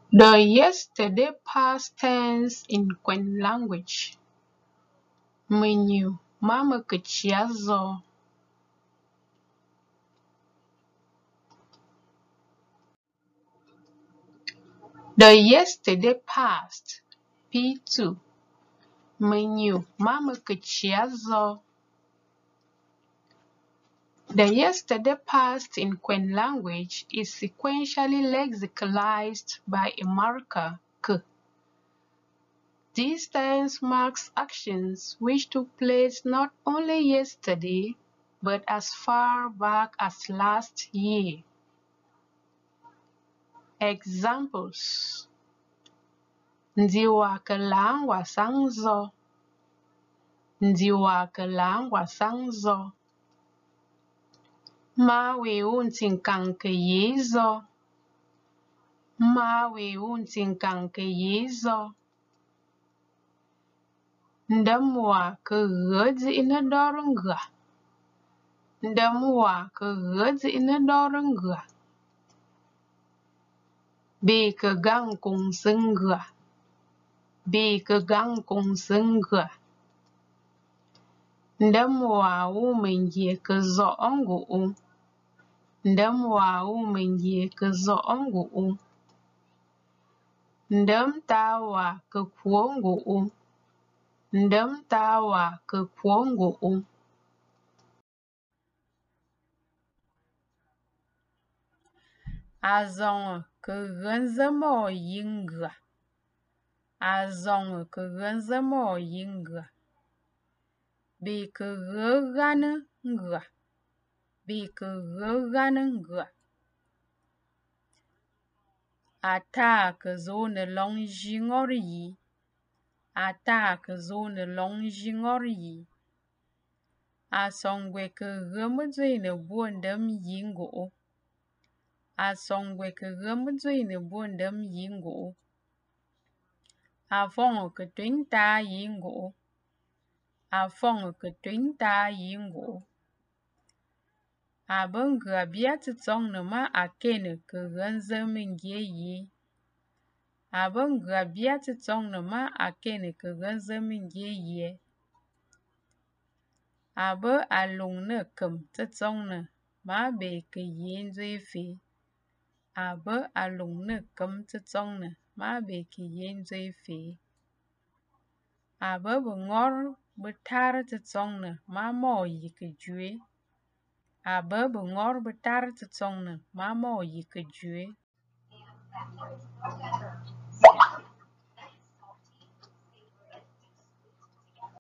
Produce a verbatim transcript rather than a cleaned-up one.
The yesterday past tense in Quen language. Menyu mama kechiazo. The yesterday past P two. Menyu mama kechiazo. The yesterday past in Quen language is sequentially lexicalized by a marker k. This tense marks actions which took place not only yesterday, but as far back as last year. Examples: Nziwa kelangwa sangzo. Nziwa kelangwa sangzo. Mawe untinkanke yezo. Mawe untinkanke yezo. Ndamwa ke ghezi ina dorunga. Ndamwa ke ghezi ina dorunga. Be ke gang kong senga. Be ke gang kong senga. Ndamwa u mengie ke zo ongu u. Ndamwa u mengie ke zo ongu u. Ndam tawa ke kuongu u. Ndam tawa ke kuongu u. Azong ke genze mo yinga. Azong ke genze mo yinga. Be ke gane nga. Be ke gane nga. Ata ke zone long jingor yi. Ata ke zone long jingor yi. Asongwe ke gemedzwe ne bondam yingo. Asongwe ke gemedzwe ne bondam yingo. Afong ke twinta yingo. Afong ke twinta yingo. Abanga biat tsong ne ma akene ke genze mengie yi. Abanga biat tsong ne ma akene ke genze mengie yi. Abe along ne kem tsong ne ma be ke yenze fe. Abe along ne kem tsong ne ma be ke yenze fe. Abe bengor betar tsong ne ma mo yi ke jue. Abe bengor betar tsong ne ma mo yi ke jue.